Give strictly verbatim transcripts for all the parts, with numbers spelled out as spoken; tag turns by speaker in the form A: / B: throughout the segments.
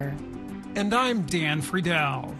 A: And I'm Dan Friedel.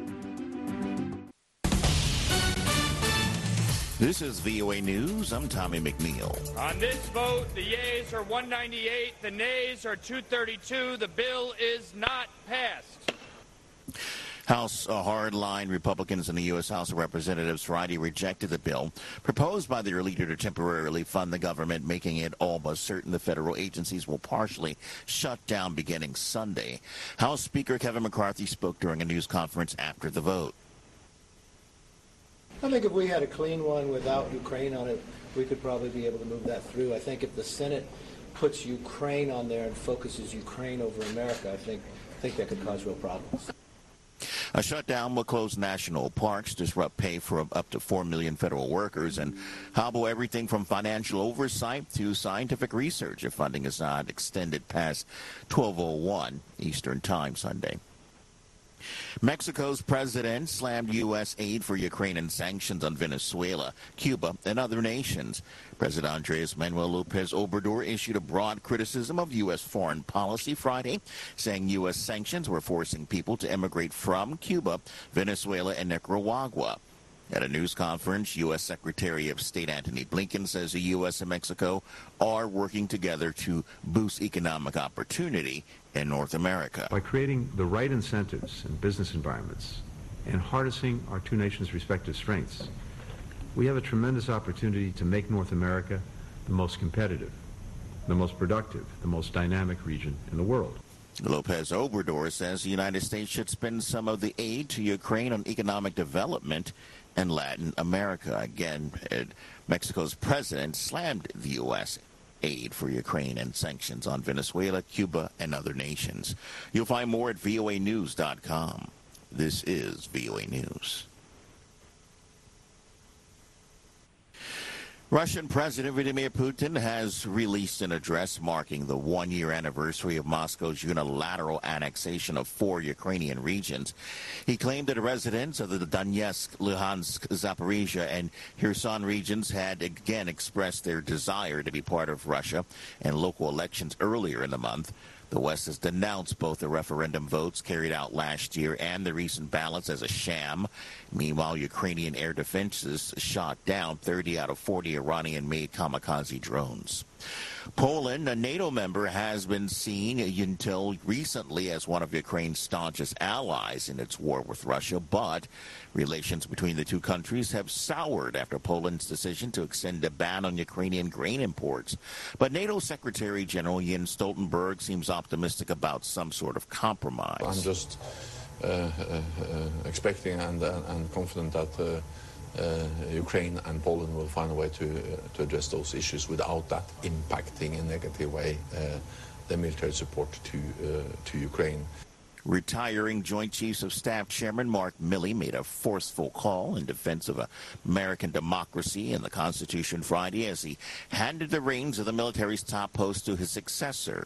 B: This is V O A News. I'm Tommy McNeil.
C: On this vote, the yeas are one ninety-eight, the nays are two thirty-two. The bill is not passed.
B: House uh, hardline Republicans in the U S House of Representatives Friday rejected the bill proposed by their leader to temporarily fund the government, making it all but certain the federal agencies will partially shut down beginning Sunday. House Speaker Kevin McCarthy spoke during a news conference after the vote.
D: I think if we had a clean one without Ukraine on it, we could probably be able to move that through. I think if the Senate puts Ukraine on there and focuses Ukraine over America, I think, I think that could cause real problems.
B: A shutdown will close national parks, disrupt pay for up to four million federal workers, and hobble everything from financial oversight to scientific research if funding is not extended past twelve oh one Eastern Time Sunday. Mexico's president slammed U S aid for Ukraine and sanctions on Venezuela, Cuba, and other nations. President Andres Manuel Lopez Obrador issued a broad criticism of U S foreign policy Friday, saying U S sanctions were forcing people to emigrate from Cuba, Venezuela, and Nicaragua. At a news conference, U S Secretary of State Antony Blinken says the U S and Mexico are working together to boost economic opportunity in North America.
E: By creating the right incentives and business environments and harnessing our two nations' respective strengths, we have a tremendous opportunity to make North America the most competitive, the most productive, the most dynamic region in the world.
B: Lopez Obrador says the United States should spend some of the aid to Ukraine on economic development in Latin America. Again, Mexico's president slammed the U S aid for Ukraine and sanctions on Venezuela, Cuba, and other nations. You'll find more at V O A news dot com. This is V O A News. Russian President Vladimir Putin has released an address marking the one-year anniversary of Moscow's unilateral annexation of four Ukrainian regions. He claimed that residents of the Donetsk, Luhansk, Zaporizhia, and Kherson regions had again expressed their desire to be part of Russia in local elections earlier in the month. The West has denounced both the referendum votes carried out last year and the recent ballots as a sham. Meanwhile, Ukrainian air defenses shot down thirty out of forty Iranian-made kamikaze drones. Poland, a NATO member, has been seen until recently as one of Ukraine's staunchest allies in its war with Russia, but relations between the two countries have soured after Poland's decision to extend a ban on Ukrainian grain imports. But NATO Secretary General Jens Stoltenberg seems optimistic about some sort of compromise.
F: I'm just uh, uh, uh, expecting and, uh, and confident that uh, Uh, Ukraine and Poland will find a way to uh, to address those issues without that impacting in a negative way uh, the military support to uh, to Ukraine.
B: Retiring Joint Chiefs of Staff Chairman Mark Milley made a forceful call in defense of American democracy and the Constitution Friday as he handed the reins of the military's top post to his successor.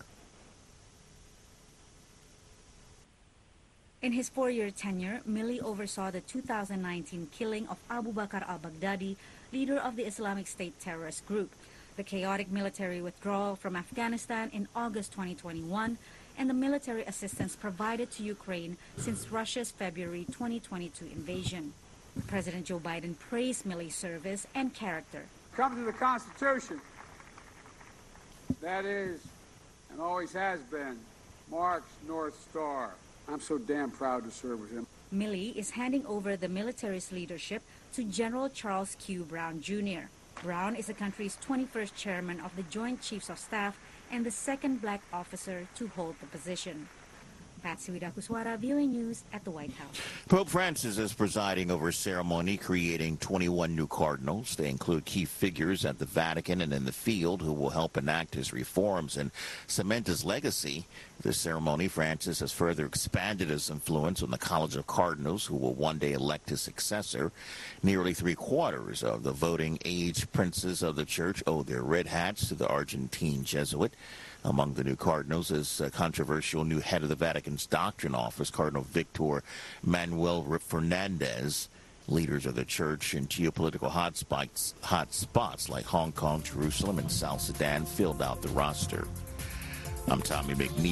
G: In his four-year tenure, Milley oversaw the two thousand nineteen killing of Abu Bakr al-Baghdadi, leader of the Islamic State terrorist group, the chaotic military withdrawal from Afghanistan in August twenty twenty-one, and the military assistance provided to Ukraine since Russia's February twenty twenty-two invasion. President Joe Biden praised Milley's service and character.
H: Come to the Constitution. That is, and always has been, Mark's North Star. I'm so damn proud to serve with him.
G: Milley is handing over the military's leadership to General Charles Q. Brown, Junior Brown is the country's twenty-first chairman of the Joint Chiefs of Staff and the second black officer to hold the position. Patsy Widakuswara, V O A News at the White House.
B: Pope Francis is presiding over a ceremony creating twenty-one new cardinals. They include key figures at the Vatican and in the field who will help enact his reforms and cement his legacy. This ceremony, Francis has further expanded his influence on the College of Cardinals, who will one day elect his successor. Nearly three-quarters of the voting-age princes of the Church owe their red hats to the Argentine Jesuit. Among the new cardinals is a controversial new head of the Vatican's doctrine office, Cardinal Victor Manuel Fernandez. Leaders of the church in geopolitical hotspots, hot spots like Hong Kong, Jerusalem, and South Sudan filled out the roster. I'm Tommy McNeil.